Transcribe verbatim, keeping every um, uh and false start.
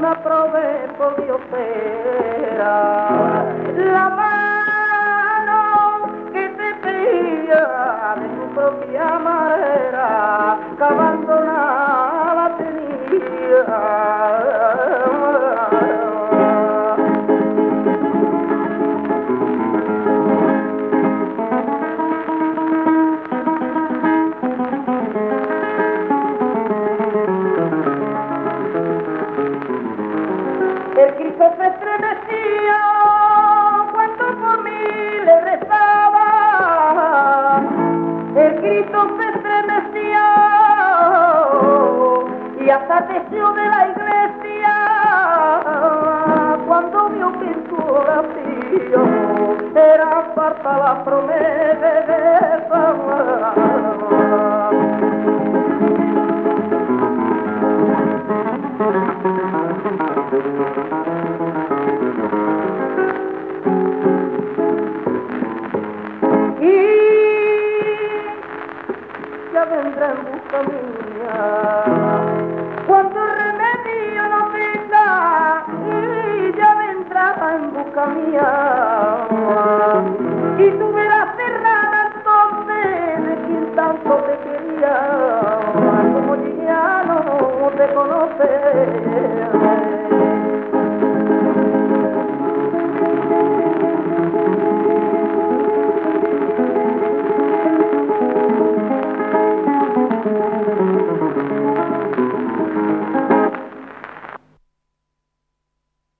una promesa por Dios era la mano que te pedía de tu propia manera que abandonada tenía. El Cristo se estremecía cuando por mí le rezaba. El Cristo se estremecía y hasta techo de la iglesia cuando vio que en su oración era falta la promesa de esa y ya vendrá en busca mía cuando el remedio no venga, y ya vendrá en busca mía y tú verás